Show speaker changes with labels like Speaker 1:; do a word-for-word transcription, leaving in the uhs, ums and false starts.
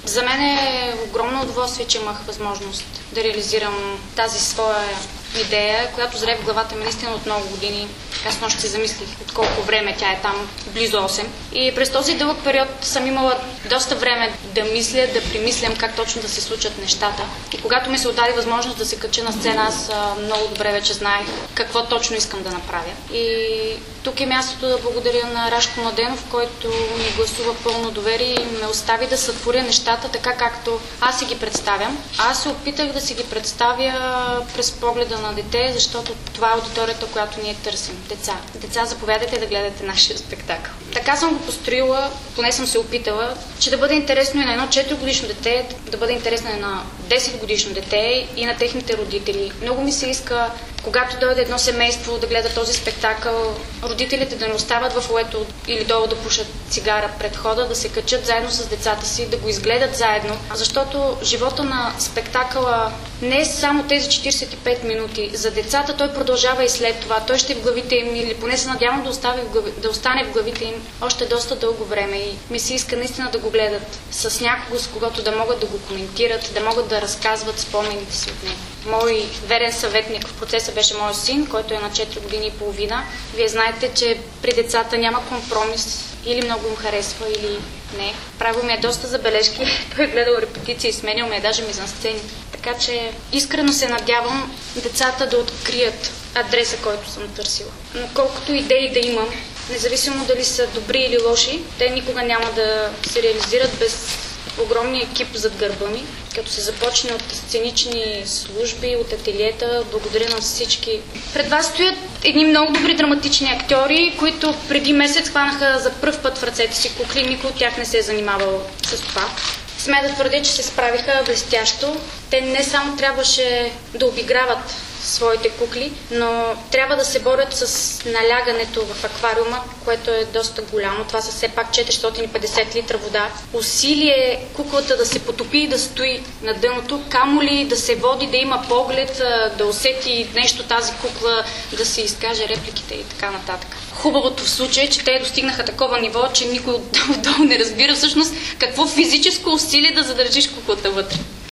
Speaker 1: За мен е огромно удоволствие, че имах възможност да реализирам тази своя идея, която зре в главата ми наистина от много години. Аз нощ се замислих от колко време тя е там, близо осем. И през този дълъг период съм имала доста време да мисля, да примислям как точно да се случат нещата. И когато ми се отдаде възможност да се кача на сцена, аз много добре вече знаех какво точно искам да направя. И тук е мястото да благодаря на Рашко Младенов, който ми гласува пълно доверие и ме остави да сътворя нещата така, както аз си ги представям. Аз се опитах да си ги представя през погледа на дете, защото това е аудиторията, която ние търсим. Деца. Деца, заповядайте да гледате нашия спектакъл. Така съм го построила, поне съм се опитала, че да бъде интересно и на едно четиригодишно дете, да бъде интересно и на десетгодишно дете и на техните родители. Много ми се иска, когато дойде едно семейство да гледа този спектакъл, родителите да не остават в лето или долу да пушат цигара пред хода, да се качат заедно с децата си, да го изгледат заедно. Защото живота на спектакъла не е само тези четиридесет и пет минути. За децата той продължава и след това. Той ще е в главите им, или поне се надявам да, остави в глави, да остане в главите им още доста дълго време. И ми се иска наистина да го гледат с някого, с когото да могат да го коментират, да могат да разказват спомените си от него. Мой верен съветник в процеса беше моят син, който е на четири години и половина. Вие знаете, че при децата няма компромис. Или много им харесва, или не. Правил ми е доста забележки. Той е гледал репетиции, сменял ме е даже мизансцени. Така че искрено се надявам децата да открият адреса, който съм търсила. Но колкото идеи да имам, независимо дали са добри или лоши, те никога няма да се реализират без огромния екип зад гърба ми, като се започне от сценични служби, от ателиета. Благодаря на всички. Пред вас стоят едни много добри драматични актьори, които преди месец хванаха за пръв път в ръцете си кукли. Никой от тях не се е занимавал с това. Смея да твърдя, че се справиха блестящо. Те не само трябваше да обиграват своите кукли, но трябва да се борят с налягането в аквариума, което е доста голямо. Това са все пак четиристотин и петдесет литра вода. Усилие куклата да се потопи и да стои на дъното, камо ли да се води, да има поглед, да усети нещо тази кукла, да се изкаже репликите и така нататък. Хубавото в случая е, че те достигнаха такова ниво, че никой отдолу не разбира всъщност какво физическо усилие да задържиш куклата вътре.